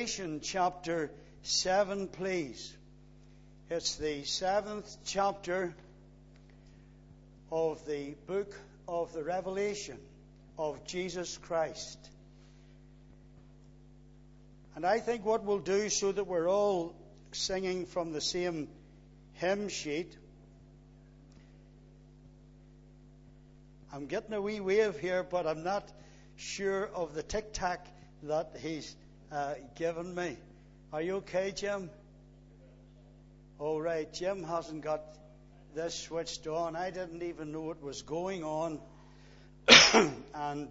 Revelation chapter 7, please. It's the 7th chapter of the book of the Revelation of Jesus Christ. And I think what we'll do, so that we're all singing from the same hymn sheet. I'm getting a wee wave here, but I'm not sure of the tic-tac that he's given me. Are you okay, Jim? All right, Jim hasn't got this switched on. I didn't even know it was going on. And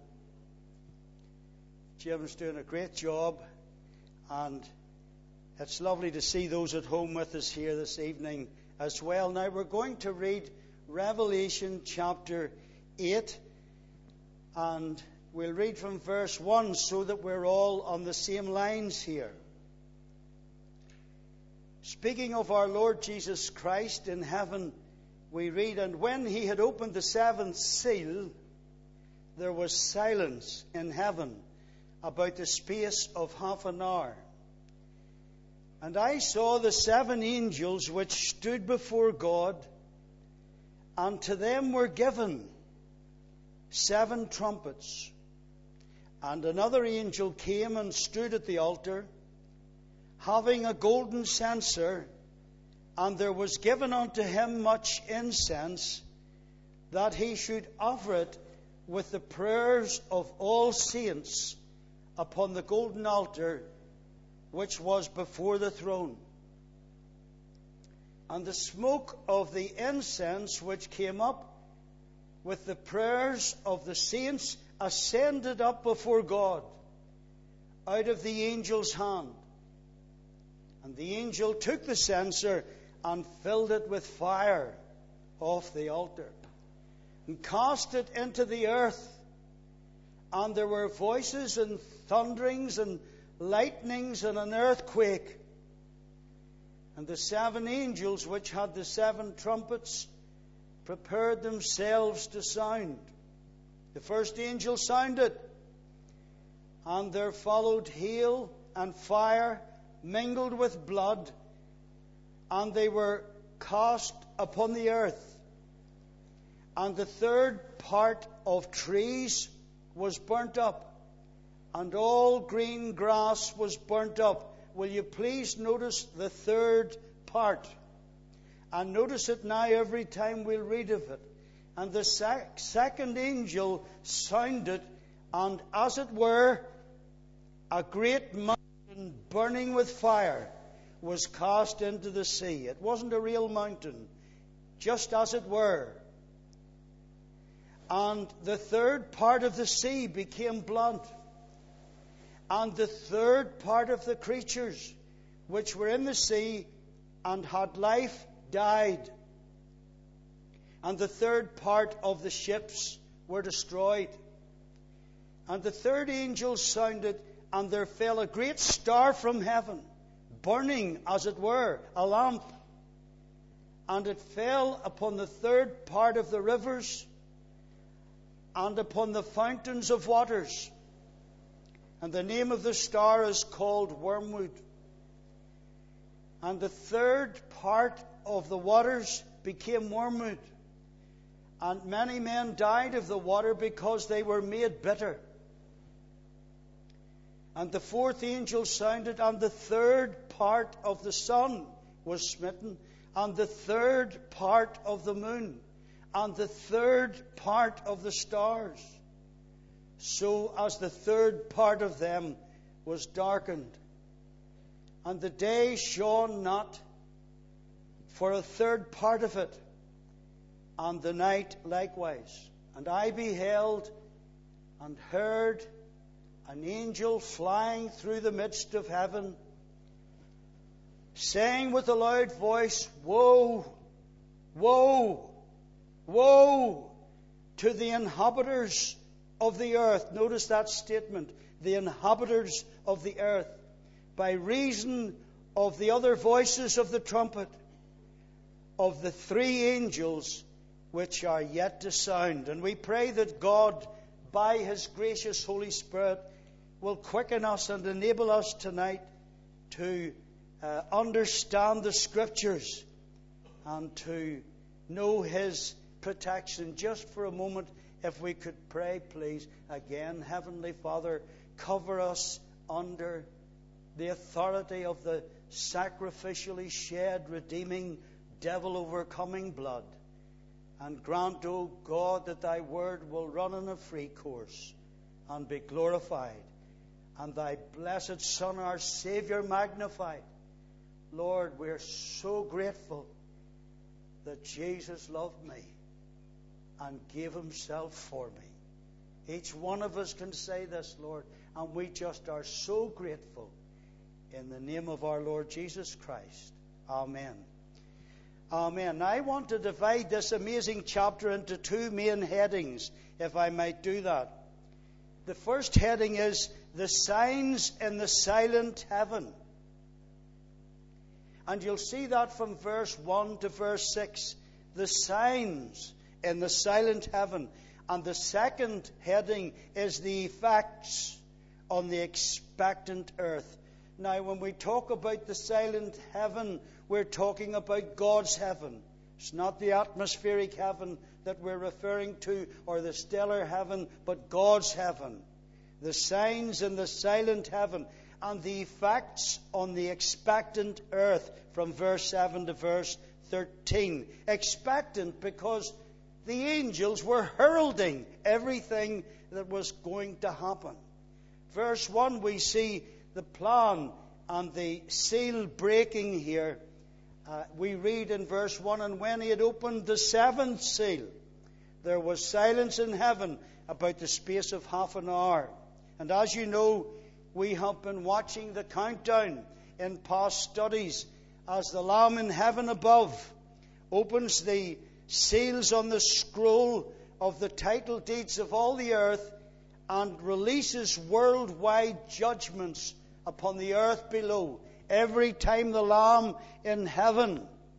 Jim's doing a great job. And it's lovely to see those at home with us here this evening as well. Now, we're going to read Revelation chapter 8. And we'll read from verse 1 so that we're all on the same lines here. Speaking of our Lord Jesus Christ in heaven, we read, "And when he had opened the seventh seal, there was silence in heaven about the space of half an hour. And I saw the 7 angels which stood before God, and to them were given 7 trumpets. And another angel came and stood at the altar, having a golden censer, and there was given unto him much incense, that he should offer it with the prayers of all saints upon the golden altar which was before the throne. And the smoke of the incense which came up with the prayers of the saints ascended up before God out of the angel's hand. And the angel took the censer and filled it with fire off the altar, and cast it into the earth. And there were voices and thunderings and lightnings and an earthquake. And the 7 angels which had the 7 trumpets prepared themselves to sound. The first angel sounded, and there followed hail and fire mingled with blood, and they were cast upon the earth. And the 3rd part of trees was burnt up, and all green grass was burnt up. Will you please notice the 3rd part? And notice it now every time we'll read of it. And the second angel sounded, and as it were, a great mountain burning with fire was cast into the sea. It wasn't a real mountain, just as it were. And the 3rd part of the sea became blood. And the 3rd part of the creatures which were in the sea and had life died. And the 3rd part of the ships were destroyed. And the 3rd angel sounded, and there fell a great star from heaven, burning, as it were, a lamp. And it fell upon the 3rd part of the rivers, and upon the fountains of waters. And the name of the star is called Wormwood. And the 3rd part of the waters became wormwood. And many men died of the water because they were made bitter. And the 4th angel sounded, and the 3rd part of the sun was smitten, and the 3rd part of the moon, and the 3rd part of the stars, so as the 3rd part of them was darkened. And the day shone not for a 3rd part of it, and the night likewise. And I beheld and heard an angel flying through the midst of heaven, saying with a loud voice, Woe, woe, woe to the inhabitants of the earth. Notice that statement, the inhabitants of the earth, by reason of the other voices of the trumpet of the 3 angels which are yet to sound. And we pray that God, by His gracious Holy Spirit, will quicken us and enable us tonight to understand the Scriptures and to know His protection. Just for a moment, if we could pray, please. Again, Heavenly Father, cover us under the authority of the sacrificially shed, redeeming, devil-overcoming blood. And grant, O God, that Thy word will run in a free course and be glorified, and Thy blessed Son, our Saviour, magnified. Lord, we're so grateful that Jesus loved me and gave Himself for me. Each one of us can say this, Lord, and we just are so grateful. In the name of our Lord Jesus Christ. Amen. Amen. Now, I want to divide this amazing chapter into two main headings, if I might do that. The first heading is the signs in the silent heaven. And you'll see that from verse 1 to verse 6. The signs in the silent heaven. And the second heading is the effects on the expectant earth. Now, when we talk about the silent heaven, we're talking about God's heaven. It's not the atmospheric heaven that we're referring to, or the stellar heaven, but God's heaven. The signs in the silent heaven and the effects on the expectant earth, from verse 7 to verse 13. Expectant because the angels were heralding everything that was going to happen. Verse 1, we see the plan and the seal breaking here. We read in verse 1, and when He had opened the seventh seal, there was silence in heaven about the space of half an hour. And as you know, we have been watching the countdown in past studies as the Lamb in heaven above opens the seals on the scroll of the title deeds of all the earth and releases worldwide judgments upon the earth below. Every time the Lamb in heaven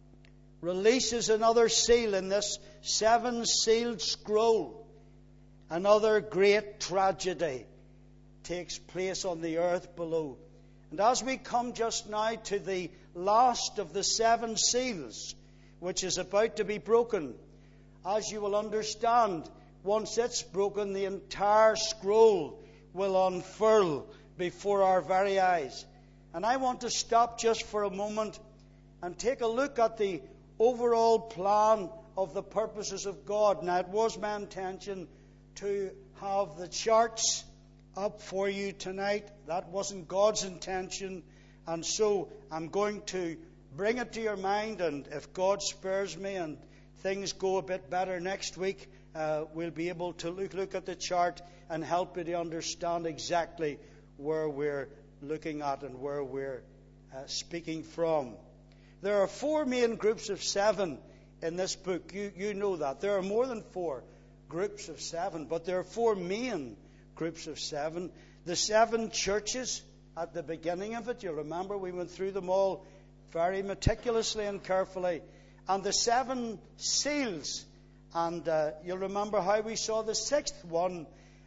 releases another seal in this seven-sealed scroll, another great tragedy takes place on the earth below. And as we come just now to the last of the seven seals, which is about to be broken, as you will understand, once it's broken, the entire scroll will unfurl before our very eyes. And I want to stop just for a moment and take a look at the overall plan of the purposes of God. Now, it was my intention to have the charts up for you tonight. That wasn't God's intention. And so I'm going to bring it to your mind, and if God spares me and things go a bit better next week, we'll be able to look at the chart and help you to understand exactly where we're looking at and where we're speaking from. There are four main groups of seven in this book. You know that. There are more than four groups of seven, but there are four main groups of seven. The seven churches at the beginning of it, you'll remember we went through them all very meticulously and carefully. And the seven seals. And you'll remember how we saw the sixth one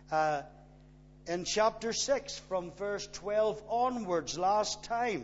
in chapter 6 from verse 12 onwards last time.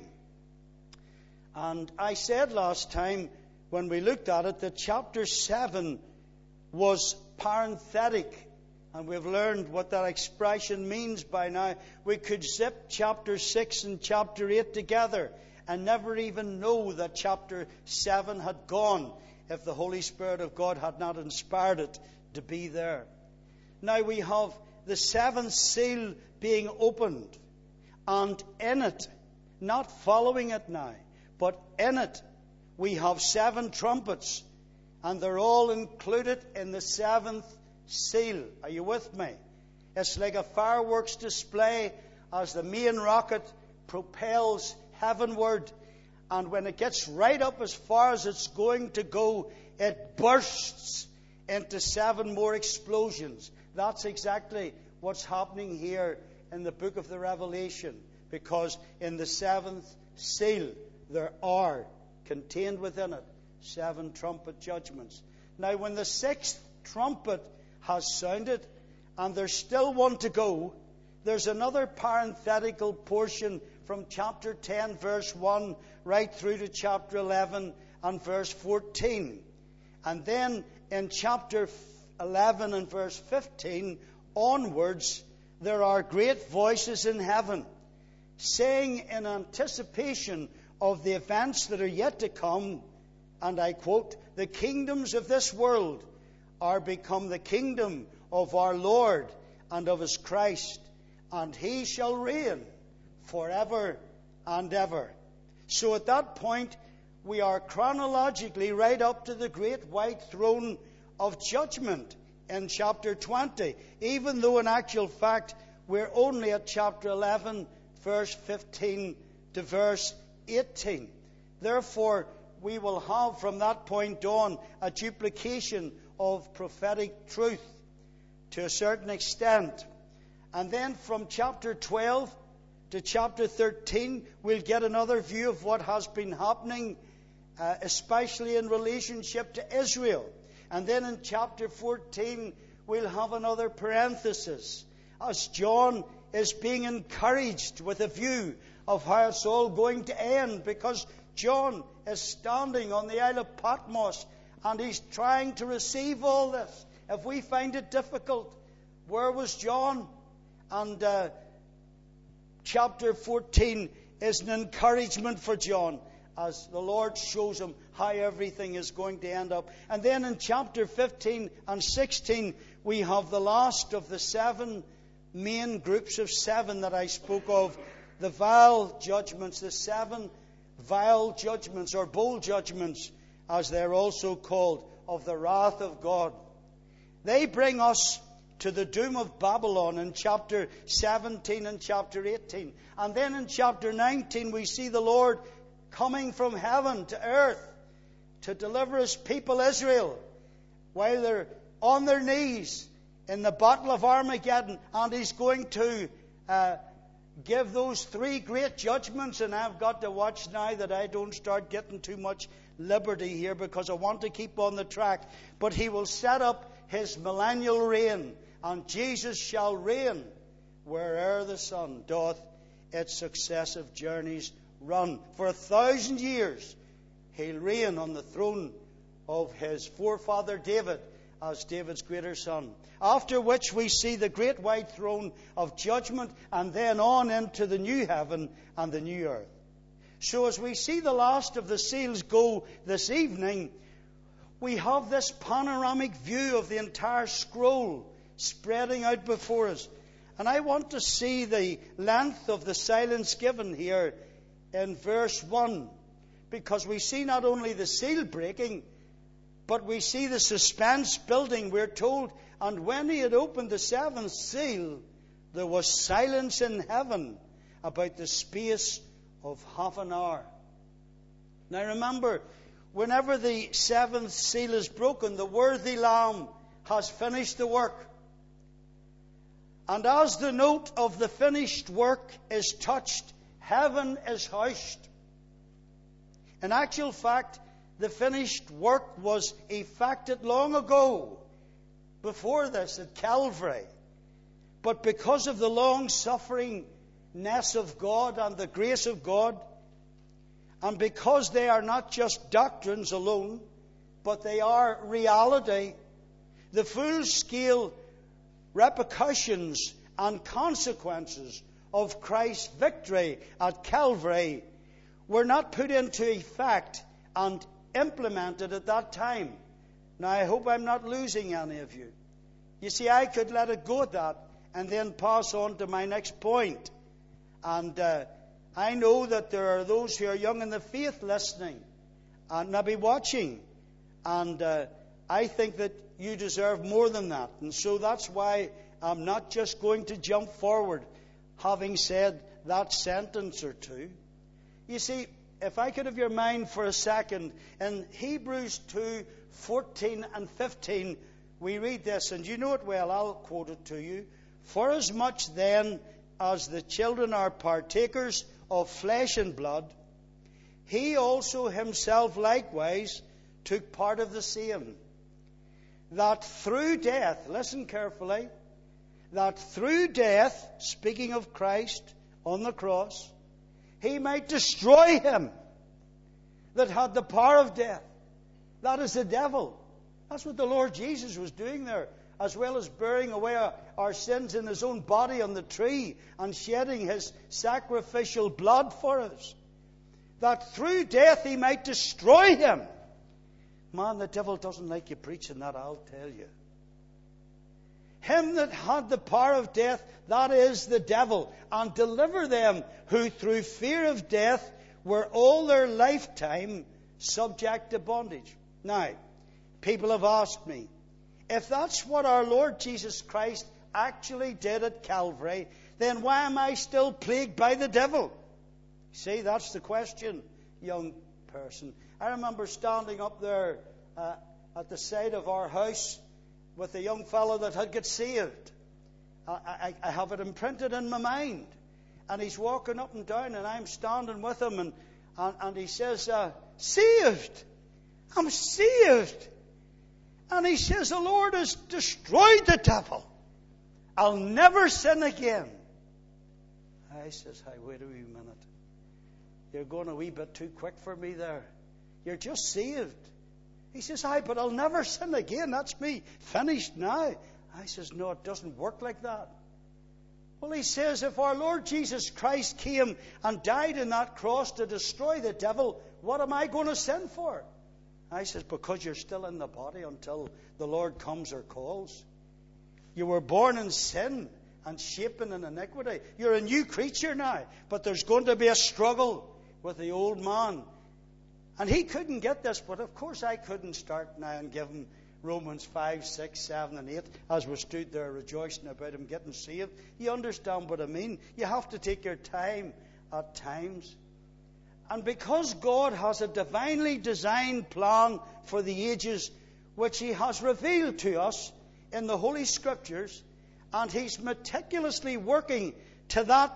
And I said last time when we looked at it that chapter 7 was parenthetic. And we've learned what that expression means by now. We could zip chapter 6 and chapter 8 together and never even know that chapter 7 had gone if the Holy Spirit of God had not inspired it to be there. Now we have the seventh seal being opened, and in it, not following it now, but in it, we have seven trumpets, and they're all included in the seventh seal. Are you with me? It's like a fireworks display as the main rocket propels heavenward, and when it gets right up as far as it's going to go, it bursts into seven more explosions. That's exactly what's happening here in the book of the Revelation, because in the seventh seal there are contained within it seven trumpet judgments. Now when the sixth trumpet has sounded and there's still one to go, there's another parenthetical portion from chapter 10, verse 1, right through to chapter 11 and verse 14. And then in chapter 11 and verse 15 onwards, there are great voices in heaven saying in anticipation of the events that are yet to come, and I quote, "The kingdoms of this world are become the kingdom of our Lord and of his Christ, and he shall reign forever and ever." So at that point, we are chronologically right up to the great white throne of judgment in chapter 20, even though in actual fact we're only at chapter 11, verse 15 to verse 18. Therefore, we will have from that point on a duplication of prophetic truth to a certain extent. And then from chapter 12 to chapter 13, we'll get another view of what has been happening, especially in relationship to Israel. And then in chapter 14, we'll have another parenthesis, as John is being encouraged with a view of how it's all going to end, because John is standing on the Isle of Patmos and he's trying to receive all this. If we find it difficult, where was John? And chapter 14 is an encouragement for John as the Lord shows him how everything is going to end up. And then in chapter 15 and 16, we have the last of the 7 main groups of 7 that I spoke of, the vial judgments, the 7 vial judgments, or bowl judgments, as they're also called, of the wrath of God. They bring us to the doom of Babylon in chapter 17 and chapter 18. And then in chapter 19, we see the Lord coming from heaven to earth to deliver his people Israel while they're on their knees in the battle of Armageddon. And he's going to give those 3 great judgments. And I've got to watch now that I don't start getting too much liberty here, because I want to keep on the track. But he will set up his millennial reign, and Jesus shall reign where'er the sun doth its successive journeys run. For 1,000 years he'll reign on the throne of his forefather David as David's greater son. After which we see the great white throne of judgment, and then on into the new heaven and the new earth. So as we see the last of the seals go this evening, we have this panoramic view of the entire scroll spreading out before us. And I want to see the length of the silence given here in verse 1, because we see not only the seal breaking, but we see the suspense building. We're told, and when he had opened the 7th seal, there was silence in heaven about the space of half an hour. Now remember, whenever the 7th seal is broken, the worthy Lamb has finished the work. And as the note of the finished work is touched, heaven is hushed. In actual fact, the finished work was effected long ago, before this, at Calvary. But because of the long-sufferingness of God and the grace of God, and because they are not just doctrines alone, but they are reality, the full-scale repercussions and consequences of Christ's victory at Calvary were not put into effect and implemented at that time. Now, I hope I'm not losing any of you. You see, I could let it go at that and then pass on to my next point. And I know that there are those who are young in the faith listening and maybe watching. And I think that you deserve more than that. And so that's why I'm not just going to jump forward having said that sentence or two. You see, if I could have your mind for a second, in Hebrews 2:14 and 15, we read this, and you know it well, I'll quote it to you. "Forasmuch then as the children are partakers of flesh and blood, he also himself likewise took part of the same, that through death," listen carefully, that through death, speaking of Christ on the cross, he might destroy him that had the power of death. That is the devil. That's what the Lord Jesus was doing there, as well as bearing away our sins in his own body on the tree and shedding his sacrificial blood for us. That through death he might destroy him. Man, the devil doesn't like you preaching that, I'll tell you. Him that had the power of death, that is the devil, and deliver them who through fear of death were all their lifetime subject to bondage. Now, people have asked me, if that's what our Lord Jesus Christ actually did at Calvary, then why am I still plagued by the devil? See, that's the question, young person. I remember standing up there at the side of our house with a young fellow that had got saved. I have it imprinted in my mind. And he's walking up and down, and I'm standing with him, and he says, saved! I'm saved! And he says, the Lord has destroyed the devil. I'll never sin again. I says, hey, wait a wee minute. You're going a wee bit too quick for me there. You're just saved. He says, aye, but I'll never sin again. That's me. Finished now. I says, no, it doesn't work like that. Well, he says, if our Lord Jesus Christ came and died on that cross to destroy the devil, what am I going to sin for? I says, because you're still in the body until the Lord comes or calls. You were born in sin and shapen in iniquity. You're a new creature now, but there's going to be a struggle with the old man. And he couldn't get this, but of course I couldn't start now and give him Romans 5, 6, 7 and 8 as we stood there rejoicing about him getting saved. You understand what I mean? You have to take your time at times. And because God has a divinely designed plan for the ages, which he has revealed to us in the Holy Scriptures, and he's meticulously working to that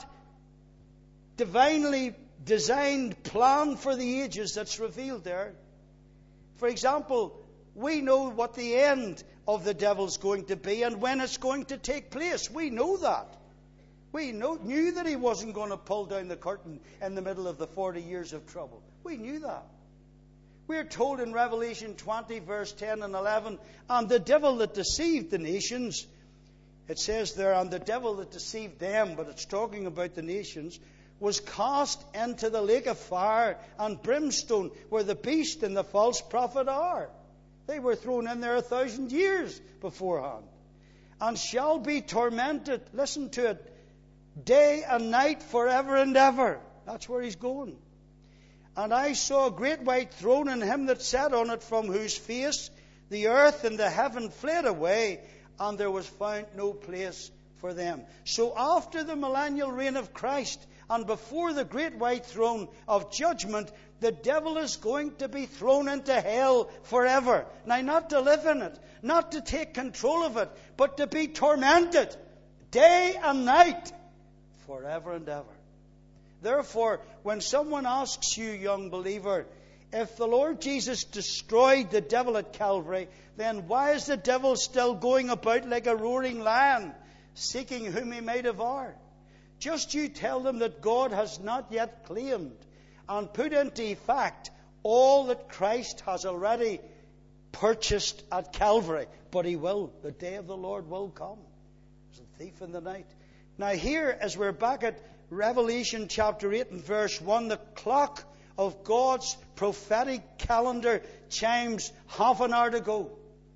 divinely designed plan for the ages that's revealed there. For example, we know what the end of the devil's going to be and when it's going to take place. We know that. We knew that he wasn't going to pull down the curtain in the middle of the 40 years of trouble. We knew that. We're told in Revelation 20, verse 10 and 11, and the devil that deceived the nations, it says there, and the devil that deceived them, but it's talking about the nations, was cast into the lake of fire and brimstone, where the beast and the false prophet are. They were thrown in there 1,000 years beforehand. And shall be tormented, listen to it, day and night forever and ever. That's where he's going. And I saw a great white throne, and him that sat on it, from whose face the earth and the heaven fled away, and there was found no place for them. So after the millennial reign of Christ, and before the great white throne of judgment, the devil is going to be thrown into hell forever. Now, not to live in it, not to take control of it, but to be tormented day and night forever and ever. Therefore, when someone asks you, young believer, if the Lord Jesus destroyed the devil at Calvary, then why is the devil still going about like a roaring lion, seeking whom he may devour? Just you tell them that God has not yet claimed and put into effect all that Christ has already purchased at Calvary. But he will. The day of the Lord will come. There's a thief in the night. Now here, as we're back at Revelation chapter 8 and verse 1, the clock of God's prophetic calendar chimes half an hour to go.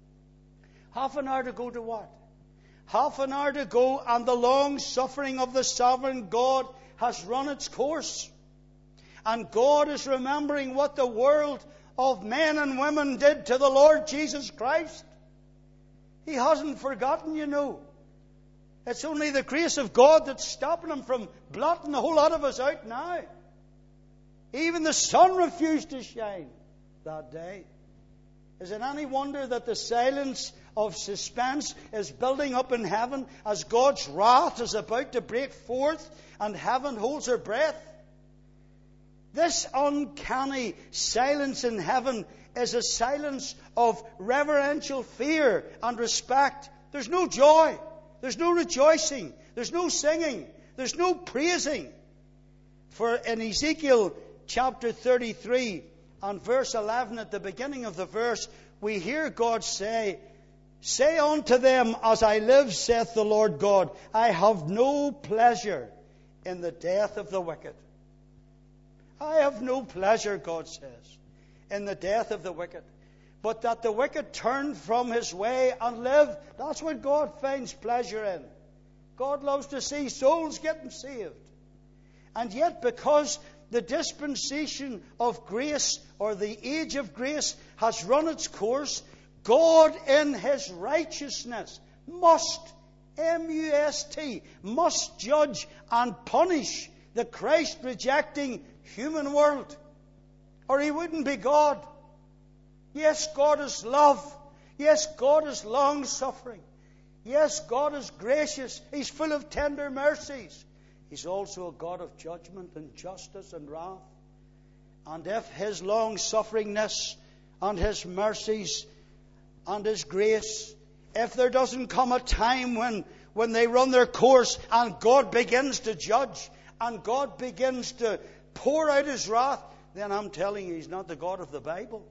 Half an hour to go to what? Half an hour to go, and the long suffering of the sovereign God has run its course. And God is remembering what the world of men and women did to the Lord Jesus Christ. He hasn't forgotten, you know. It's only the grace of God that's stopping him from blotting a whole lot of us out now. Even the sun refused to shine that day. Is it any wonder that the silence of suspense is building up in heaven as God's wrath is about to break forth and heaven holds her breath? This uncanny silence in heaven is a silence of reverential fear and respect. There's no joy. There's no rejoicing. There's no singing. There's no praising. For in Ezekiel chapter 33 and verse 11, at the beginning of the verse, we hear God say, "Say unto them, as I live, saith the Lord God, I have no pleasure in the death of the wicked." I have no pleasure, God says, in the death of the wicked, but that the wicked turn from his way and live. That's what God finds pleasure in. God loves to see souls getting saved. And yet, because the dispensation of grace, or the age of grace, has run its course, God in His righteousness must, M-U-S-T, must judge and punish the Christ-rejecting human world, or He wouldn't be God. Yes, God is love. Yes, God is long-suffering. Yes, God is gracious. He's full of tender mercies. He's also a God of judgment and justice and wrath. And if His long-sufferingness and His mercies and His grace, if there doesn't come a time when they run their course and God begins to judge and God begins to pour out His wrath, then I'm telling you, He's not the God of the Bible.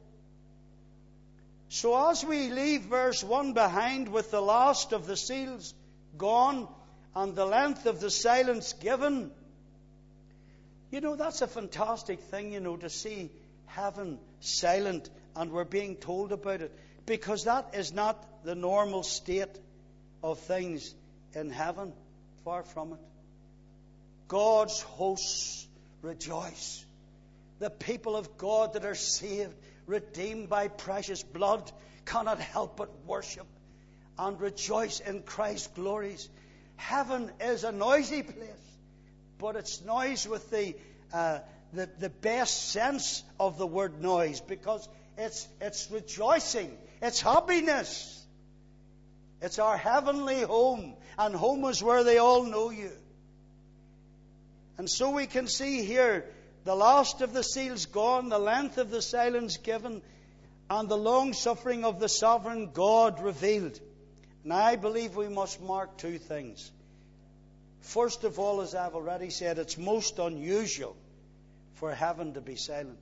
So as we leave verse 1 behind with the last of the seals gone and the length of the silence given, that's a fantastic thing, to see heaven silent and we're being told about it. Because that is not the normal state of things in heaven. Far from it. God's hosts rejoice. The people of God that are saved, redeemed by precious blood, cannot help but worship and rejoice in Christ's glories. Heaven is a noisy place, but it's noise with the best sense of the word noise, because it's rejoicing, it's happiness. It's our heavenly home, and home is where they all know you. And so we can see here the last of the seals gone, the length of the silence given, and the long-suffering of the sovereign God revealed. And I believe we must mark two things. First of all, as I've already said, it's most unusual for heaven to be silent.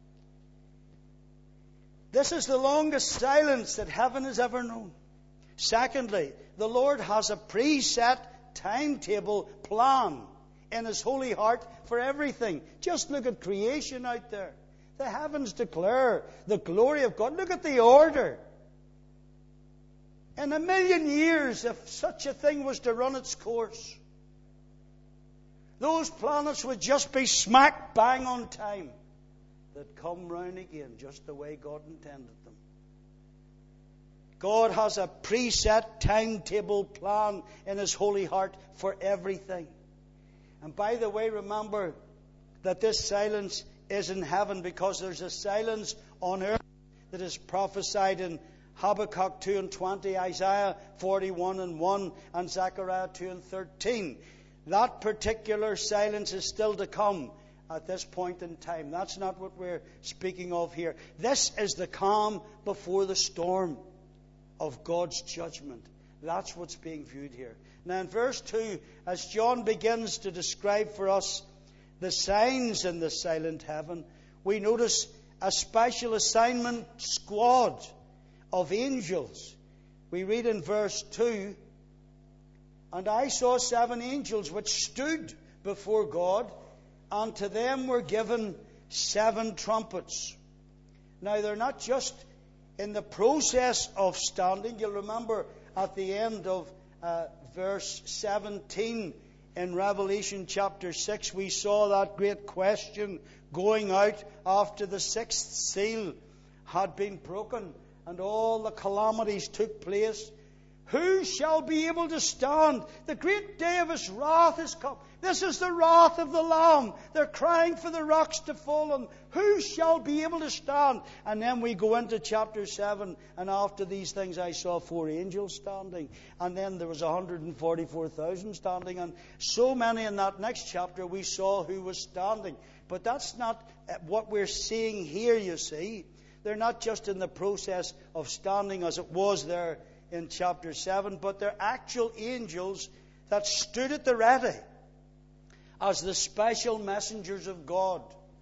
This is the longest silence that heaven has ever known. Secondly, the Lord has a preset timetable plan in His holy heart for everything. Just look at creation out there. The heavens declare the glory of God. Look at the order. In 1,000,000 years, if such a thing was to run its course, those planets would just be smack bang on time. They'd come round again just the way God intended them. God has a preset timetable plan in His holy heart for everything. And by the way, remember that this silence is in heaven, because there's a silence on earth that is prophesied in Habakkuk 2:20, Isaiah 41:1, and Zechariah 2:13. That particular silence is still to come at this point in time. That's not what we're speaking of here. This is the calm before the storm of God's judgment. That's what's being viewed here. Now in verse 2, as John begins to describe for us the signs in the silent heaven, we notice a special assignment squad of angels. We read in verse 2, "And I saw 7 angels which stood before God, and to them were given 7 trumpets." Now they're not just in the process of standing. You'll remember at the end of verse 17 in Revelation chapter 6, we saw that great question going out after the 6th seal had been broken and all the calamities took place. Who shall be able to stand? The great day of His wrath is come. This is the wrath of the Lamb. They're crying for the rocks to fall, and who shall be able to stand? And then we go into chapter 7, and after these things I saw 4 angels standing, and then there was 144,000 standing, and so many in that next chapter we saw who was standing. But that's not what we're seeing here, you see. They're not just in the process of standing as it was there in chapter 7, but they're actual angels that stood at the ready as the special messengers of God.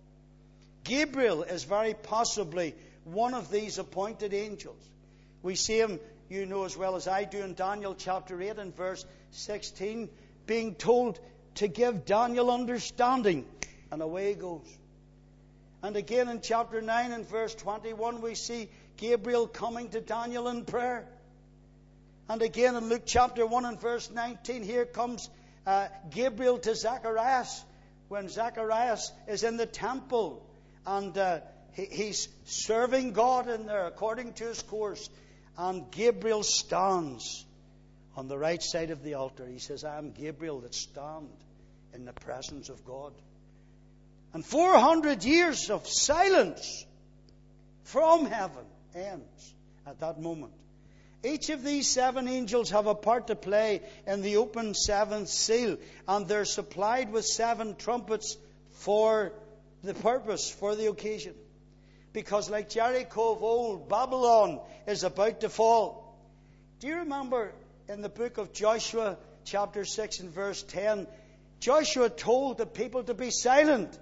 Gabriel is very possibly one of these appointed angels. We see him, you know as well as I do, in Daniel chapter 8 and verse 16, being told to give Daniel understanding, and away he goes. And again in chapter 9 and verse 21, we see Gabriel coming to Daniel in prayer. And again in Luke chapter 1 and verse 19, here comes Gabriel to Zacharias when Zacharias is in the temple and he's serving God in there according to his course. And Gabriel stands on the right side of the altar. He says, I am Gabriel that stand in the presence of God. And 400 years of silence from heaven ends at that moment. Each of these 7 angels have a part to play in the open 7th seal, and they're supplied with 7 trumpets for the purpose, for the occasion. Because like Jericho of old, Babylon is about to fall. Do you remember in the book of Joshua, chapter 6 and verse 10, Joshua told the people to be silent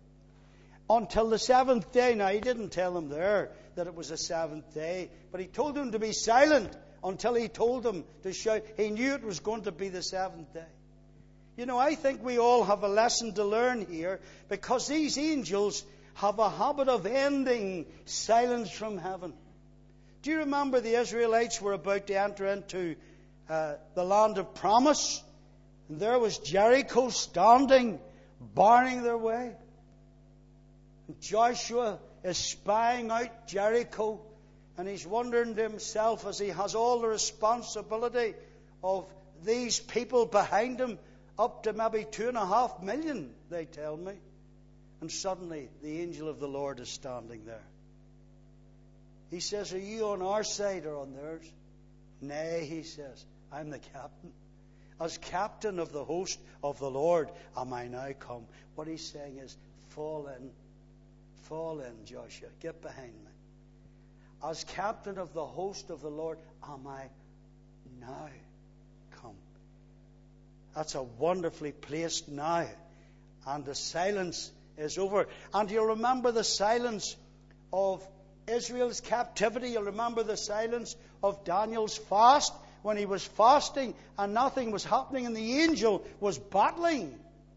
until the 7th day. Now, he didn't tell them there that it was the 7th day, but he told them to be silent until he told them to shout. He knew it was going to be the 7th day. You know, I think we all have a lesson to learn here, because these angels have a habit of ending silence from heaven. Do you remember the Israelites were about to enter into the land of promise? And there was Jericho standing, barring their way. And Joshua is spying out Jericho, and he's wondering to himself, as he has all the responsibility of these people behind him, up to maybe 2.5 million, they tell me. And suddenly the angel of the Lord is standing there. He says, are you on our side or on theirs? Nay, he says, I'm the captain. As captain of the host of the Lord am I now come. What he's saying is, fall in, Joshua. Get behind me. As captain of the host of the Lord am I now come. That's a wonderfully placed now. And the silence is over. And you'll remember the silence of Israel's captivity. You'll remember the silence of Daniel's fast, when he was fasting and nothing was happening, and the angel was battling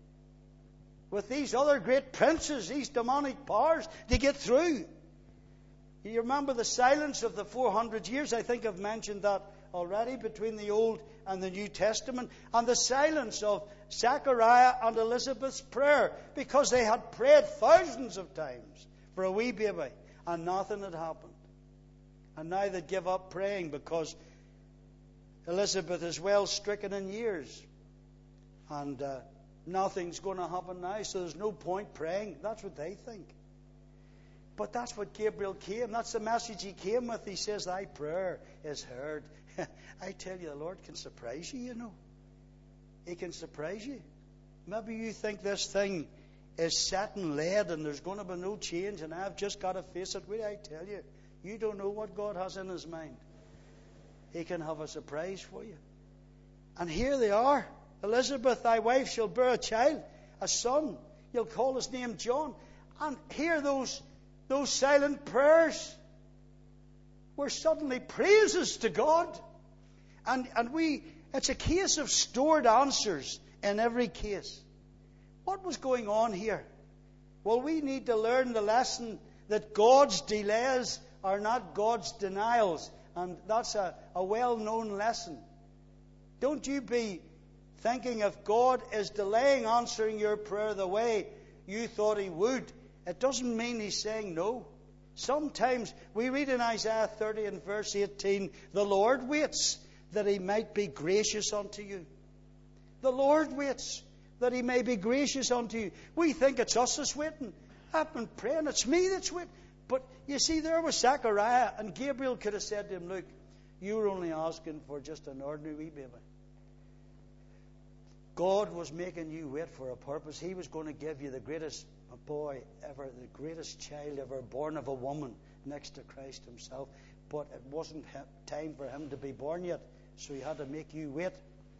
with these other great princes, these demonic powers, to get through. You remember the silence of the 400 years. I think I've mentioned that already, between the Old and the New Testament. And the silence of Zechariah and Elizabeth's prayer, because they had prayed thousands of times for a wee baby and nothing had happened. And now they give up praying because Elizabeth is well stricken in years. And nothing's going to happen now, so there's no point praying. That's what they think. But that's what Gabriel came. That's the message he came with. He says, thy prayer is heard. I tell you, the Lord can surprise you, you know. He can surprise you. Maybe you think this thing is set in lead and there's going to be no change and I've just got to face it. Wait, I tell you, you don't know what God has in his mind. He can have a surprise for you. And here they are. Elizabeth, thy wife, shall bear a child, a son. You'll call his name John. And hear those silent prayers were suddenly praises to God. And it's a case of stored answers in every case. What was going on here? Well, we need to learn the lesson that God's delays are not God's denials. And that's a well-known lesson. Don't you be thinking if God is delaying answering your prayer the way you thought he would, it doesn't mean he's saying no. Sometimes we read in Isaiah 30 and verse 18, the Lord waits that he might be gracious unto you. The Lord waits that he may be gracious unto you. We think it's us that's waiting. I've been praying, it's me that's waiting. But you see, there was Zechariah, and Gabriel could have said to him, look, you were only asking for just an ordinary wee baby. God was making you wait for a purpose. He was going to give you the greatest boy ever, the greatest child ever born of a woman next to Christ himself. but it wasn't time for him to be born yet, so he had to make you wait.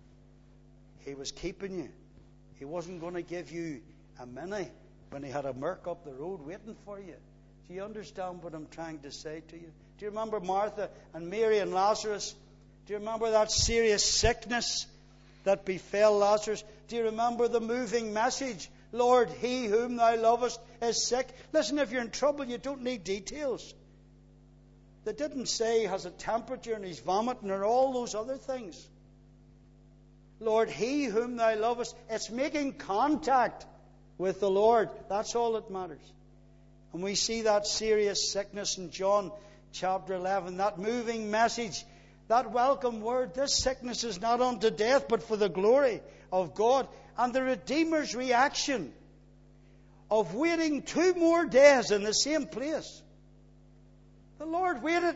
He was keeping you. He wasn't going to give you a mini when he had a Merc up the road waiting for you. Do you understand what I'm trying to say to you? Do you remember Martha and Mary and Lazarus? Do you remember that serious sickness that befell Lazarus? Do you remember the moving message? Lord, he whom thou lovest is sick. Listen, if you're in trouble, you don't need details. They didn't say he has a temperature and he's vomiting or all those other things. Lord, he whom thou lovest. It's making contact with the Lord. That's all that matters. And we see that serious sickness in John chapter 11. That moving message. That welcome word. This sickness is not unto death, but for the glory of God. And the Redeemer's reaction of waiting 2 more days in the same place. The Lord waited.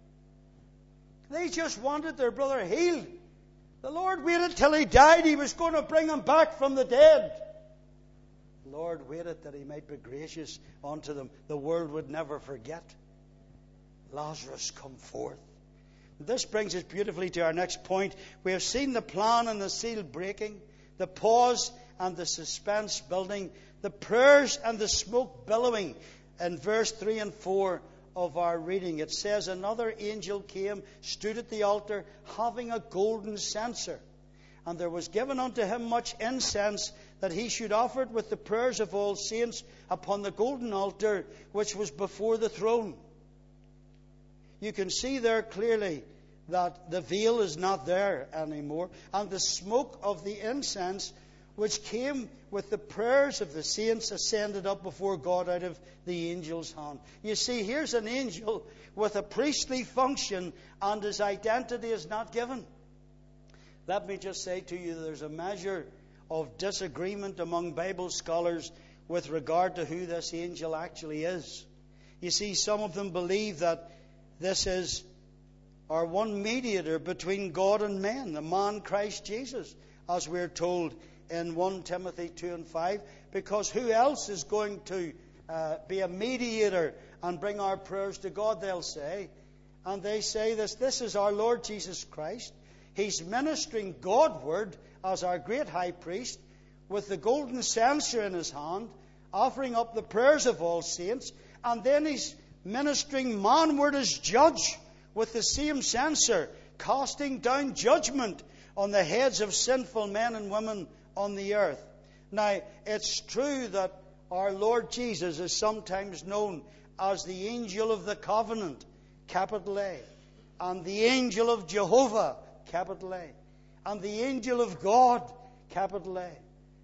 They just wanted their brother healed. The Lord waited till he died. He was going to bring him back from the dead. The Lord waited that he might be gracious unto them. The world would never forget. Lazarus, come forth. This brings us beautifully to our next point. We have seen the plan and the seal breaking, the pause and the suspense building, the prayers and the smoke billowing. In verse 3 and 4 of our reading, it says, another angel came, stood at the altar, having a golden censer. And there was given unto him much incense, that he should offer it with the prayers of all saints upon the golden altar which was before the throne. You can see there clearly that the veil is not there anymore. And the smoke of the incense, which came with the prayers of the saints, ascended up before God out of the angel's hand. You see, here's an angel with a priestly function, and his identity is not given. Let me just say to you, there's a measure of disagreement among Bible scholars with regard to who this angel actually is. You see, some of them believe that this is our one mediator between God and men, the man Christ Jesus, as we're told in 1 Timothy 2 and 5, because who else is going to be a mediator and bring our prayers to God, they'll say. And they say this is our Lord Jesus Christ. He's ministering Godward as our great high priest with the golden censer in his hand, offering up the prayers of all saints, and then he's ministering manward as judge with the same censer, casting down judgment on the heads of sinful men and women on the earth. Now, it's true that our Lord Jesus is sometimes known as the angel of the covenant, capital A, and the angel of Jehovah, capital A, and the angel of God, capital A.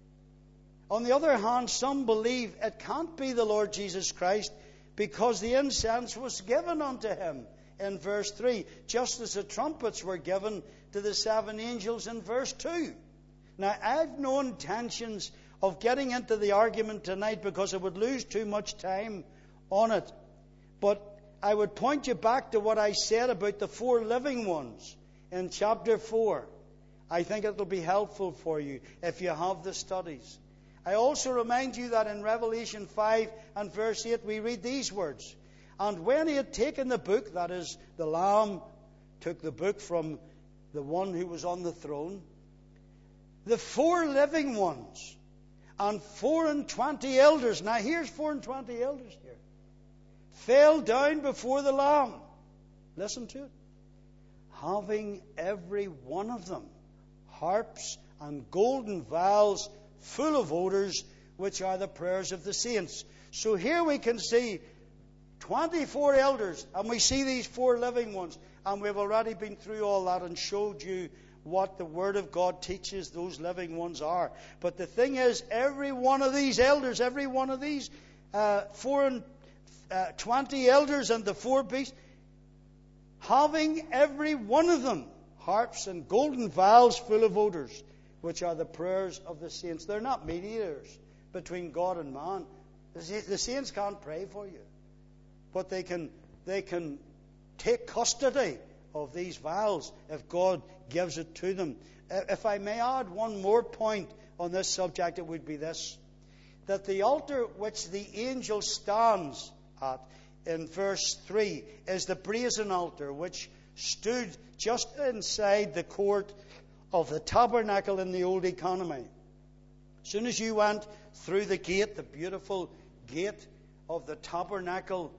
On the other hand, some believe it can't be the Lord Jesus Christ because the incense was given unto him in verse 3, just as the trumpets were given to the 7 angels in verse 2. Now, I've no intentions of getting into the argument tonight because I would lose too much time on it. But I would point you back to what I said about the 4 living ones in chapter 4. I think it will be helpful for you if you have the studies. I also remind you that in Revelation 5 and verse 8 we read these words. And when he had taken the book, that is, the Lamb took the book from the one who was on the throne, the 4 living ones and 24 elders, now here's 24 elders here, fell down before the Lamb. Listen to it. Having every one of them harps and golden vials full of odors, which are the prayers of the saints. So here we can see 24 elders, and we see these 4 living ones. And we've already been through all that and showed you what the Word of God teaches those living ones are. But the thing is, every one of these elders, every one of these 20 elders and the 4 beasts, having every one of them harps and golden vials full of odors, which are the prayers of the saints. They're not mediators between God and man. The saints can't pray for you, but they can take custody of these vials if God gives it to them. If I may add one more point on this subject, it would be this: that the altar which the angel stands at in verse 3 is the brazen altar, which stood just inside the court of the tabernacle in the old economy. As soon as you went through the gate, the beautiful gate of the tabernacle,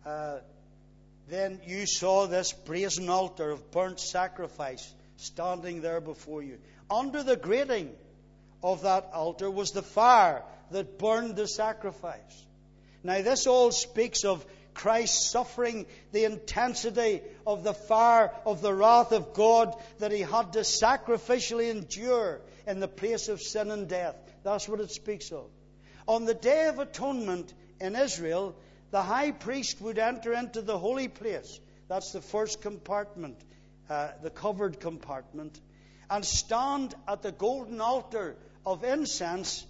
then you saw this brazen altar of burnt sacrifice standing there before you. Under the grating of that altar was the fire that burned the sacrifice. Now, this all speaks of Christ suffering the intensity of the fire of the wrath of God that he had to sacrificially endure in the place of sin and death. That's what it speaks of. On the Day of Atonement in Israel, the high priest would enter into the holy place. That's the first compartment, the covered compartment, and stand at the golden altar of incense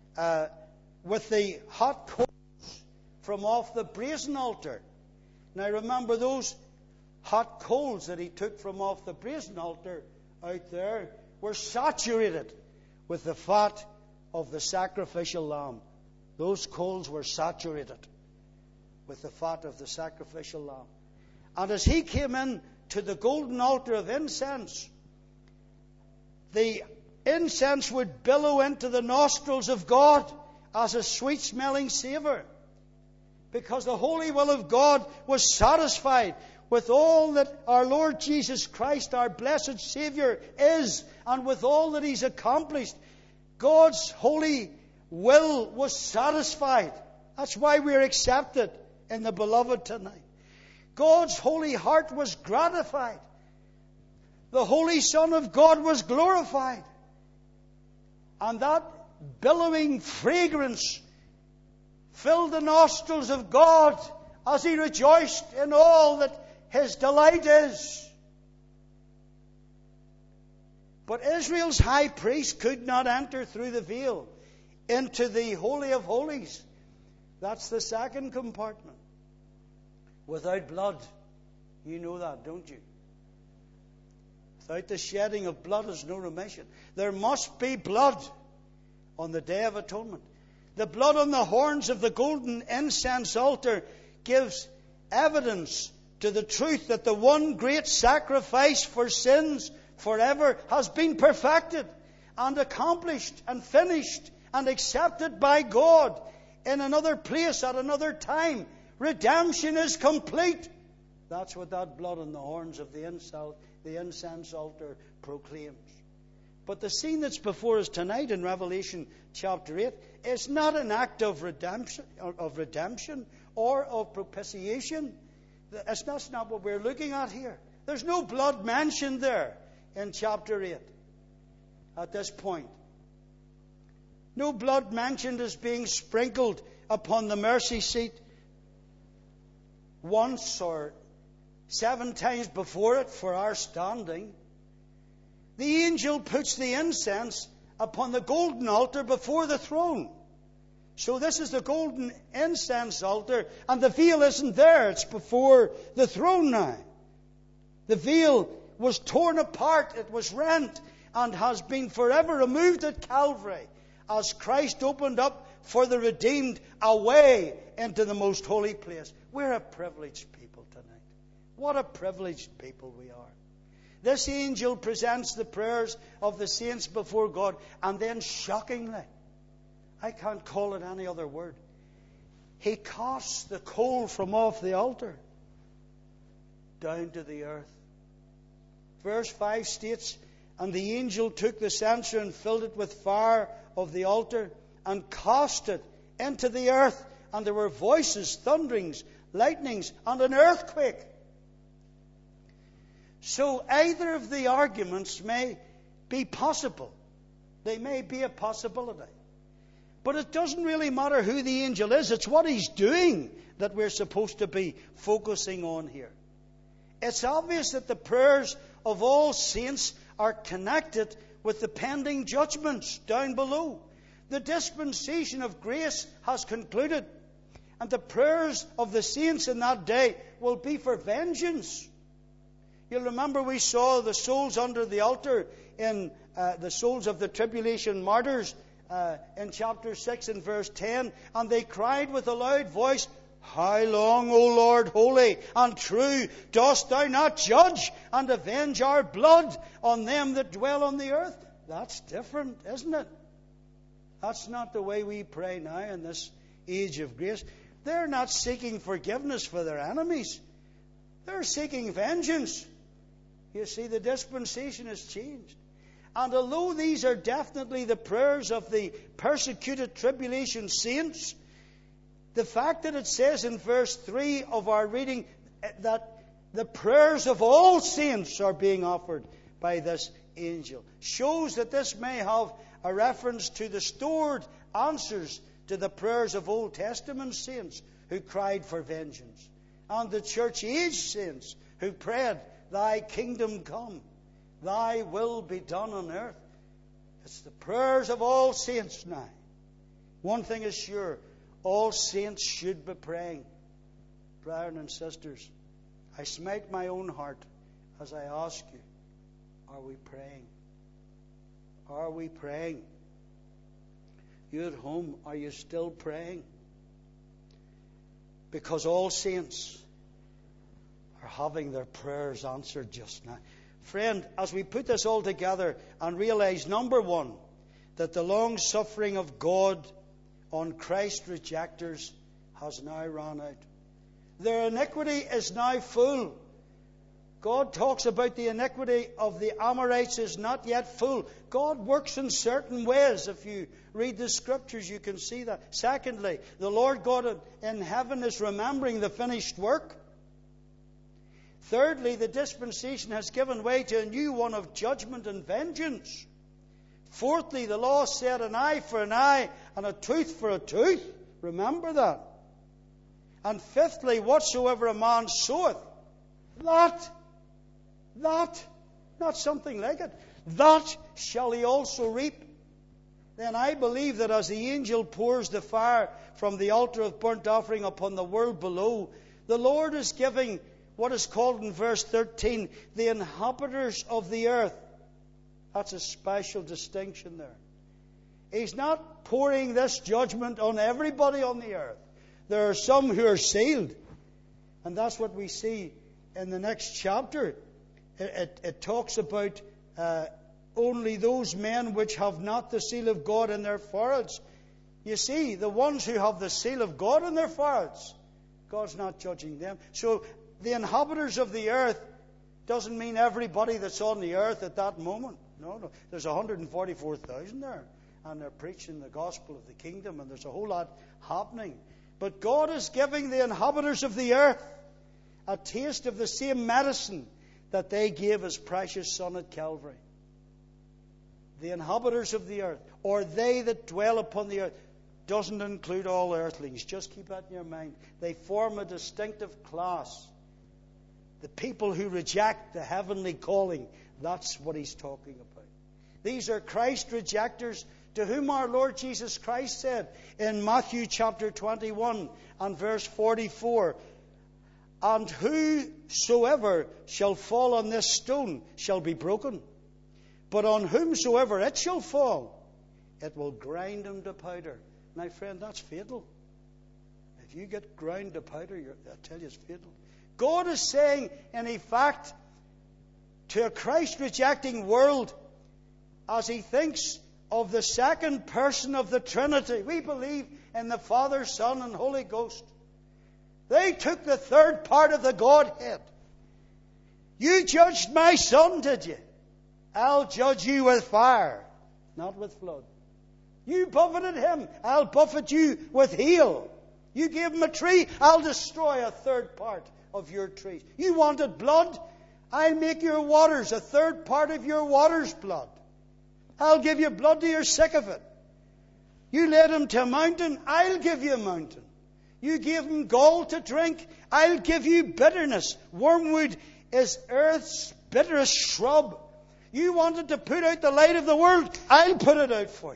with the hot coals from off the brazen altar. Now remember, those hot coals that he took from off the brazen altar out there were saturated with the fat of the sacrificial lamb. Those coals were saturated with the fat of the sacrificial lamb. And as he came in to the golden altar of incense, the incense would billow into the nostrils of God as a sweet-smelling savour, because the holy will of God was satisfied with all that our Lord Jesus Christ, our blessed Saviour, is, and with all that he's accomplished. God's holy will was satisfied. That's why we're accepted in the Beloved tonight. God's holy heart was gratified. The Holy Son of God was glorified. And that billowing fragrance filled the nostrils of God as he rejoiced in all that his delight is. But Israel's high priest could not enter through the veil into the Holy of Holies. That's the second compartment. Without blood. You know that, don't you? Without the shedding of blood is no remission. There must be blood on the Day of Atonement. The blood on the horns of the golden incense altar gives evidence to the truth that the one great sacrifice for sins forever has been perfected and accomplished and finished and accepted by God in another place at another time. Redemption is complete. That's what that blood on the horns of the incense altar proclaims. But the scene that's before us tonight in Revelation chapter 8 is not an act of redemption or of propitiation. That's not what we're looking at here. There's no blood mentioned there in chapter 8 at this point. No blood mentioned as being sprinkled upon the mercy seat once or 7 times before it for our standing. The angel puts the incense upon the golden altar before the throne. So this is the golden incense altar, and the veil isn't there. It's before the throne now. The veil was torn apart, it was rent, and has been forever removed at Calvary as Christ opened up for the redeemed a way into the most holy place. We're a privileged people tonight. What a privileged people we are. This angel presents the prayers of the saints before God, and then shockingly, I can't call it any other word, he casts the coal from off the altar down to the earth. Verse 5 states, and the angel took the censer and filled it with fire of the altar and cast it into the earth. And there were voices, thunderings, lightnings, and an earthquake. So either of the arguments may be possible. They may be a possibility. But it doesn't really matter who the angel is. It's what he's doing that we're supposed to be focusing on here. It's obvious that the prayers of all saints are connected with the pending judgments down below. The dispensation of grace has concluded, and the prayers of the saints in that day will be for vengeance. You'll remember we saw the souls under the altar in the souls of the tribulation martyrs in chapter 6 and verse 10. And they cried with a loud voice, How long, O Lord, holy and true, dost thou not judge and avenge our blood on them that dwell on the earth? That's different, isn't it? That's not the way we pray now in this age of grace. They're not seeking forgiveness for their enemies. They're seeking vengeance. You see, the dispensation has changed. And although these are definitely the prayers of the persecuted tribulation saints, the fact that it says in verse 3 of our reading that the prayers of all saints are being offered by this angel shows that this may have a reference to the stored answers to the prayers of Old Testament saints who cried for vengeance, and the church age saints who prayed, Thy kingdom come, Thy will be done on earth. It's the prayers of all saints now. One thing is sure, all saints should be praying. Brethren and sisters, I smite my own heart as I ask you, are we praying? Are we praying? You at home, are you still praying? Because all saints are having their prayers answered just now. Friend, as we put this all together and realize, number one, that the long suffering of God on Christ rejectors has now run out. Their iniquity is now full. God talks about the iniquity of the Amorites is not yet full. God works in certain ways. If you read the Scriptures, you can see that. Secondly, the Lord God in heaven is remembering the finished work. Thirdly, the dispensation has given way to a new one of judgment and vengeance. Fourthly, the law said an eye for an eye and a tooth for a tooth. Remember that. And fifthly, whatsoever a man soweth, that, not something like it, that shall he also reap. Then I believe that as the angel pours the fire from the altar of burnt offering upon the world below, the Lord is giving what is called in verse 13, the inhabitants of the earth. That's a special distinction there. He's not pouring this judgment on everybody on the earth. There are some who are sealed. And that's what we see in the next chapter. It talks about only those men which have not the seal of God in their foreheads. You see, the ones who have the seal of God in their foreheads, God's not judging them. So the inhabitants of the earth doesn't mean everybody that's on the earth at that moment. No. There's 144,000 there. And they're preaching the gospel of the kingdom. And there's a whole lot happening. But God is giving the inhabitants of the earth a taste of the same medicine that they gave His precious Son at Calvary. The inhabitants of the earth, or they that dwell upon the earth, doesn't include all earthlings. Just keep that in your mind. They form a distinctive class. The people who reject the heavenly calling, that's what he's talking about. These are Christ rejectors, to whom our Lord Jesus Christ said in Matthew chapter 21 and verse 44, And whosoever shall fall on this stone shall be broken, but on whomsoever it shall fall, it will grind him to powder. My friend, that's fatal. If you get ground to powder, I tell you, it's fatal. God is saying, in effect, to a Christ-rejecting world, as He thinks of the second person of the Trinity. We believe in the Father, Son, and Holy Ghost. They took the third part of the Godhead. You judged my Son, did you? I'll judge you with fire, not with flood. You buffeted Him, I'll buffet you with hail. You gave Him a tree, I'll destroy a third part of your trees. You wanted blood, I'll make your waters a third part of your waters blood. I'll give you blood till you're sick of it. You led Him to a mountain, I'll give you a mountain. You gave Him gall to drink, I'll give you bitterness. Wormwood is earth's bitterest shrub. You wanted to put out the light of the world, I'll put it out for you.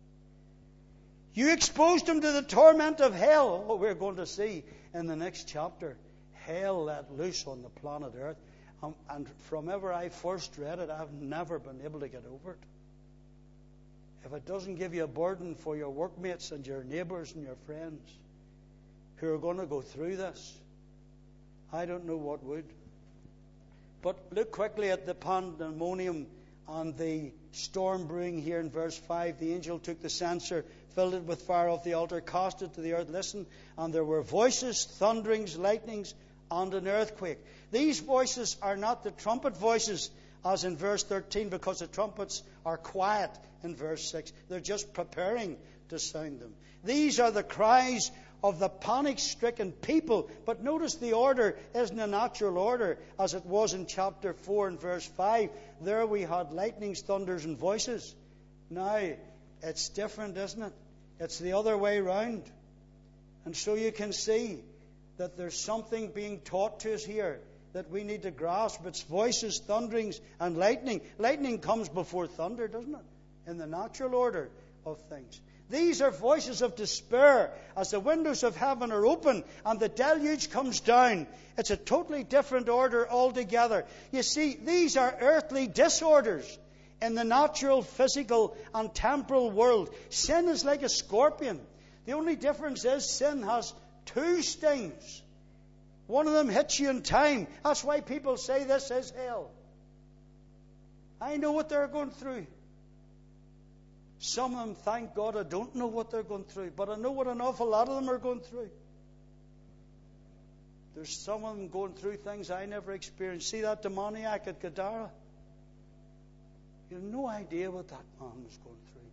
You exposed Him to the torment of hell, what we're going to see in the next chapter. Hell let loose on the planet Earth. And from ever I first read it, I've never been able to get over it. If it doesn't give you a burden for your workmates and your neighbours and your friends who are going to go through this. I don't know what would. But look quickly at the pandemonium and the storm brewing here in verse 5. The angel took the censer, filled it with fire off the altar, cast it to the earth. Listen, and there were voices, thunderings, lightnings, and an earthquake. These voices are not the trumpet voices as in verse 13, because the trumpets are quiet in verse 6. They're just preparing to sound them. These are the cries of the panic-stricken people. But notice the order isn't a natural order as it was in chapter 4 and verse 5. There we had lightnings, thunders, and voices. Now, it's different, isn't it? It's the other way round. And so you can see that there's something being taught to us here that we need to grasp. It's voices, thunderings, and lightning. Lightning comes before thunder, doesn't it? In the natural order of things. These are voices of despair as the windows of heaven are open and the deluge comes down. It's a totally different order altogether. You see, these are earthly disorders in the natural, physical, and temporal world. Sin is like a scorpion. The only difference is sin has two stings. One of them hits you in time. That's why people say this is hell. I know what they're going through. Some of them, thank God, I don't know what they're going through. But I know what an awful lot of them are going through. There's some of them going through things I never experienced. See that demoniac at Gadara? You have no idea what that man was going through.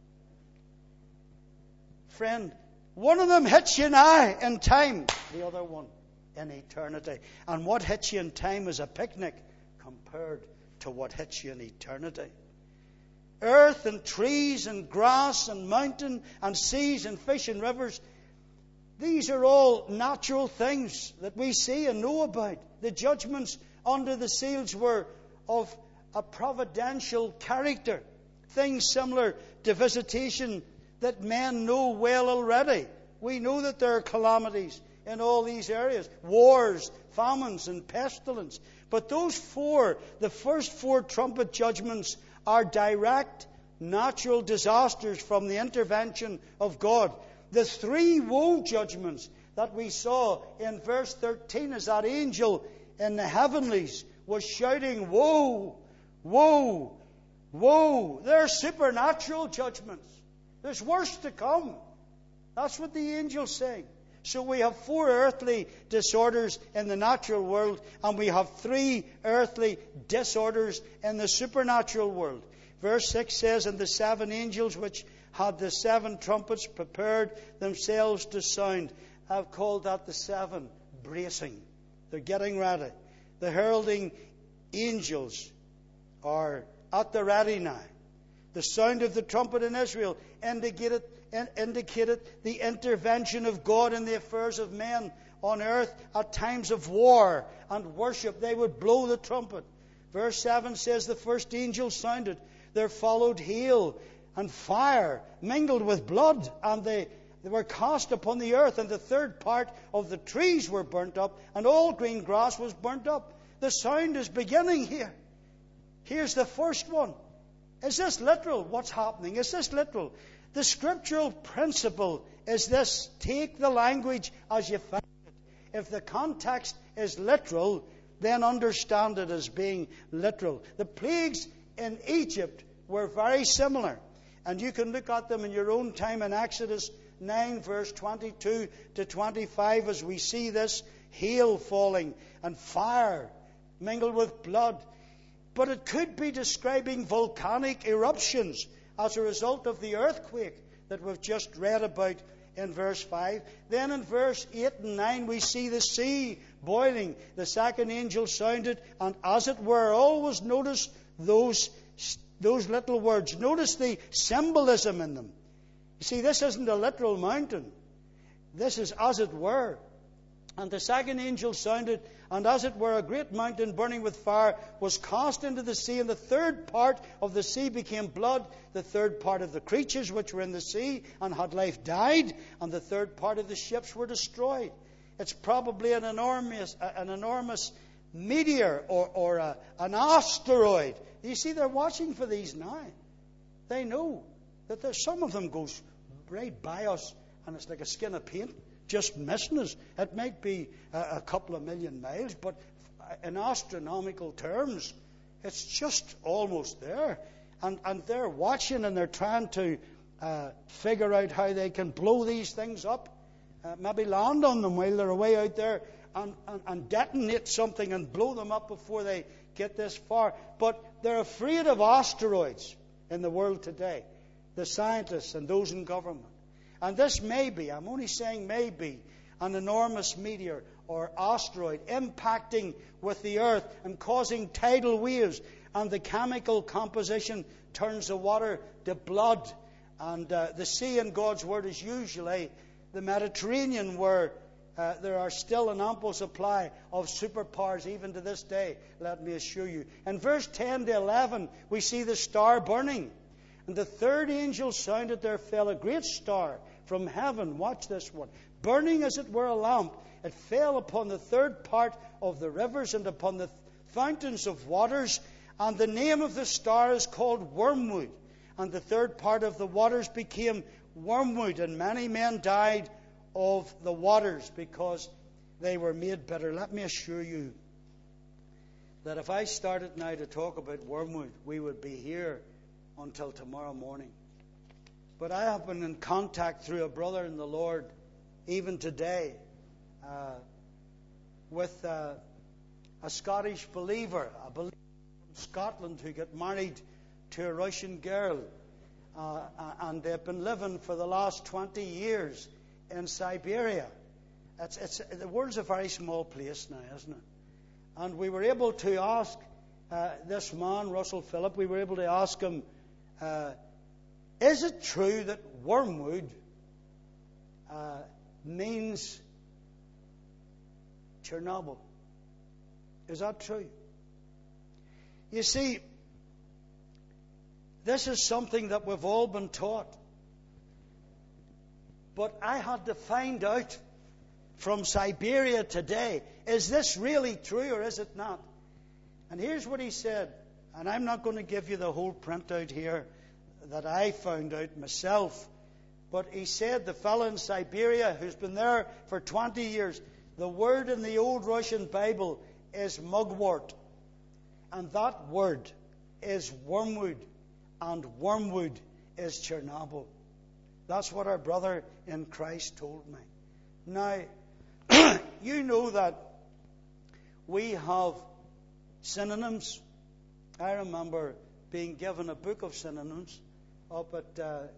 Friend, one of them hits you now in time. The other one in eternity. And what hits you in time is a picnic compared to what hits you in eternity. Earth and trees and grass and mountain and seas and fish and rivers. These are all natural things that we see and know about. The judgments under the seals were of a providential character. Things similar to visitation that men know well already. We know that there are calamities in all these areas. Wars, famines, and pestilence. But those four, the first four trumpet judgments, are direct natural disasters from the intervention of God. The three woe judgments that we saw in verse 13 as that angel in the heavenlies was shouting, woe, woe, woe. They're supernatural judgments. There's worse to come. That's what the angel's saying. So we have four earthly disorders in the natural world, and we have three earthly disorders in the supernatural world. Verse 6 says, and the seven angels which had the seven trumpets prepared themselves to sound. I've called that the seven bracing. They're getting ready. The heralding angels are at the ready now. The sound of the trumpet in Israel indicated the intervention of God in the affairs of men on earth at times of war and worship. They would blow the trumpet. Verse 7 says the first angel sounded. There followed hail and fire mingled with blood, and they were cast upon the earth, and the third part of the trees were burnt up, and all green grass was burnt up. The sound is beginning here. Here's the first one. Is this literal? What's happening? Is this literal? The scriptural principle is this. Take the language as you find it. If the context is literal, then understand it as being literal. The plagues in Egypt were very similar. And you can look at them in your own time in Exodus 9 verse 22 to 25 as we see this hail falling and fire mingled with blood. But it could be describing volcanic eruptions as a result of the earthquake that we've just read about in verse 5. Then in verse 8 and 9 we see the sea boiling. The second angel sounded, and as it were, always notice those little words. Notice the symbolism in them. You see, this isn't a literal mountain. This is as it were. And the second angel sounded, and as it were, a great mountain burning with fire was cast into the sea, and the third part of the sea became blood. The third part of the creatures which were in the sea and had life died, and the third part of the ships were destroyed. It's probably an enormous meteor or an asteroid. You see, they're watching for these now. They know that some of them goes right by us, and it's like a skin of paint just missing us. It might be a couple of million miles, but in astronomical terms, it's just almost there. And they're watching and they're trying to figure out how they can blow these things up, maybe land on them while they're away out there and detonate something and blow them up before they get this far. But they're afraid of asteroids in the world today, the scientists and those in government. And this may be, I'm only saying may be, an enormous meteor or asteroid impacting with the earth and causing tidal waves, and the chemical composition turns the water to blood. And the sea in God's Word is usually the Mediterranean, where there are still an ample supply of superpowers even to this day, let me assure you. In verse 10 to 11, we see the star burning. And the third angel sounded, there fell a great star from heaven. Watch this one. Burning as it were a lamp. It fell upon the third part of the rivers and upon the fountains of waters. And the name of the star is called Wormwood. And the third part of the waters became wormwood. And many men died of the waters because they were made bitter. Let me assure you that if I started now to talk about wormwood, we would be here until tomorrow morning. But I have been in contact through a brother in the Lord, even today, with a Scottish believer, a believer from Scotland who got married to a Russian girl. And they've been living for the last 20 years in Siberia. The world's a very small place now, isn't it? And we were able to ask this man, Russell Phillip, we were able to ask him, is it true that wormwood means Chernobyl? Is that true? You see, this is something that we've all been taught. But I had to find out from Siberia today, is this really true or is it not? And here's what he said, and I'm not going to give you the whole printout here that I found out myself, but he said the fellow in Siberia who's been there for 20 years, the word in the old Russian Bible is mugwort, and that word is wormwood, and wormwood is Chernobyl. That's what our brother in Christ told me. Now, you know that we have synonyms. I remember being given a book of synonyms up at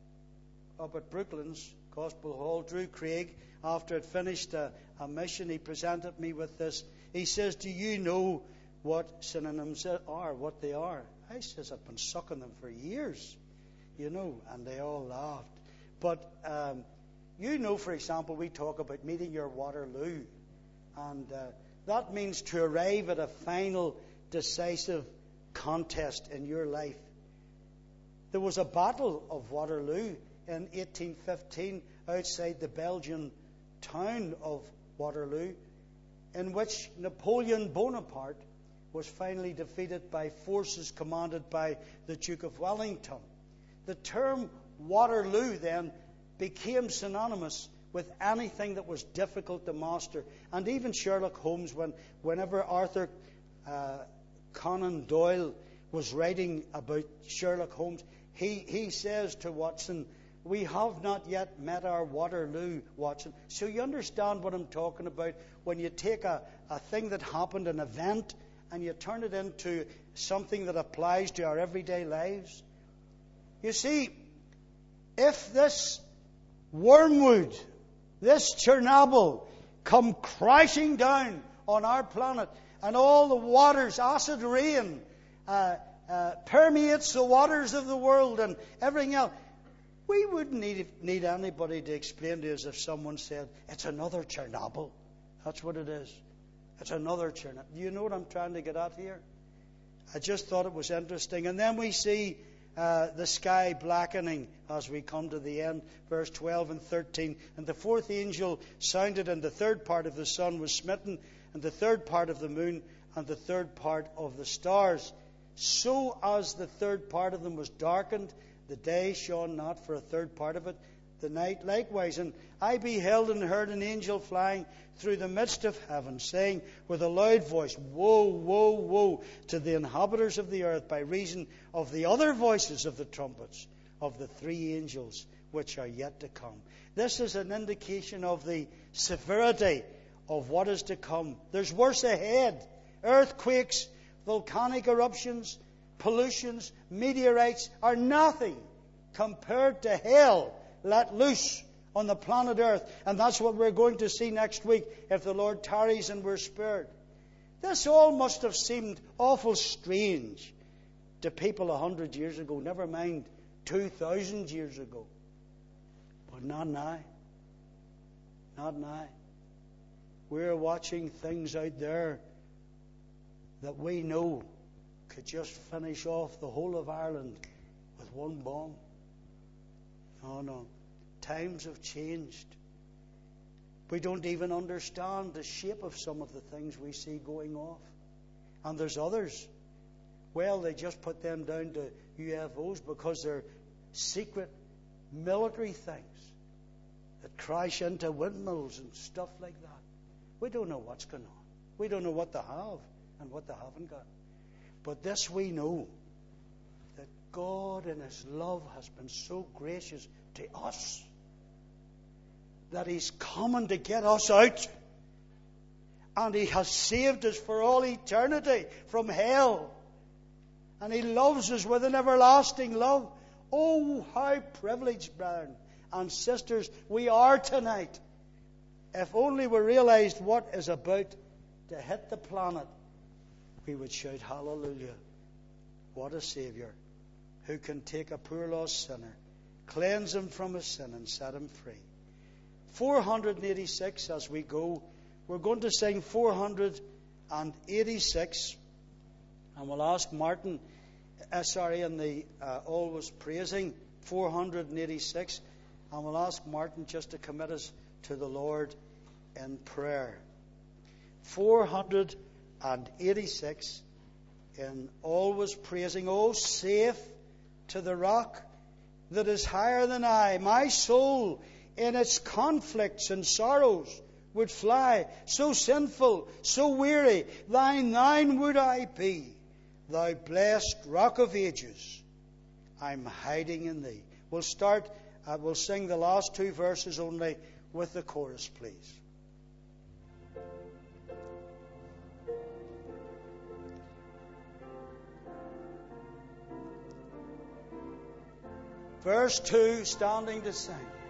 Brooklands Gospel Hall. Drew Craig, after I'd finished a mission, he presented me with this. He says, do you know what synonyms are, what they are? I says, I've been sucking them for years, and they all laughed. But, for example, we talk about meeting your Waterloo. And that means to arrive at a final, decisive contest in your life. There was a battle of Waterloo in 1815 outside the Belgian town of Waterloo, in which Napoleon Bonaparte was finally defeated by forces commanded by the Duke of Wellington. The term Waterloo then became synonymous with anything that was difficult to master. And even Sherlock Holmes, whenever Arthur Conan Doyle was writing about Sherlock Holmes, he says to Watson, we have not yet met our Waterloo, Watson. So you understand what I'm talking about when you take a thing that happened, an event, and you turn it into something that applies to our everyday lives. You see, if this wormwood, this Chernobyl, come crashing down on our planet, and all the waters, acid rain, permeates the waters of the world and everything else, we wouldn't need anybody to explain to us if someone said, it's another Chernobyl. That's what it is. It's another Chernobyl. Do you know what I'm trying to get at here? I just thought it was interesting. And then we see the sky blackening as we come to the end, verse 12 and 13. And the fourth angel sounded, and the third part of the sun was smitten, and the third part of the moon, and the third part of the stars. So as the third part of them was darkened, the day shone not for a third part of it, the night likewise. And I beheld and heard an angel flying through the midst of heaven, saying with a loud voice, Woe, woe, woe to the inhabitants of the earth, by reason of the other voices of the trumpets of the three angels which are yet to come. This is an indication of the severity of what is to come. There's worse ahead. Earthquakes, volcanic eruptions, pollutions, meteorites are nothing compared to hell let loose on the planet Earth. And that's what we're going to see next week if the Lord tarries and we're spared. This all must have seemed awful strange to people 100 years ago, never mind 2,000 years ago. But not now. Not now. We're watching things out there that we know could just finish off the whole of Ireland with one bomb. Oh no. Times have changed. We don't even understand the shape of some of the things we see going off. And there's others. Well, they just put them down to UFOs because they're secret military things that crash into windmills and stuff like that. We don't know what's going on. We don't know what they have and what they haven't got. But this we know, that God in His love has been so gracious to us that He's coming to get us out. And He has saved us for all eternity from hell. And He loves us with an everlasting love. Oh, how privileged, brethren and sisters, we are tonight. If only we realized what is about to hit the planet, we would shout hallelujah. What a Saviour who can take a poor lost sinner, cleanse him from his sin and set him free. 486 as we go. We're going to sing 486, and we'll ask Martin, in the Always Praising, 486, and we'll ask Martin just to commit us to the Lord in prayer. 486 in Always Praising. Oh, safe to the rock that is higher than I, my soul in its conflicts and sorrows would fly. So sinful, so weary, thine would I be. Thou blessed rock of ages, I'm hiding in thee. We'll sing the last two verses only with the chorus, please. Verse 2, standing to sing.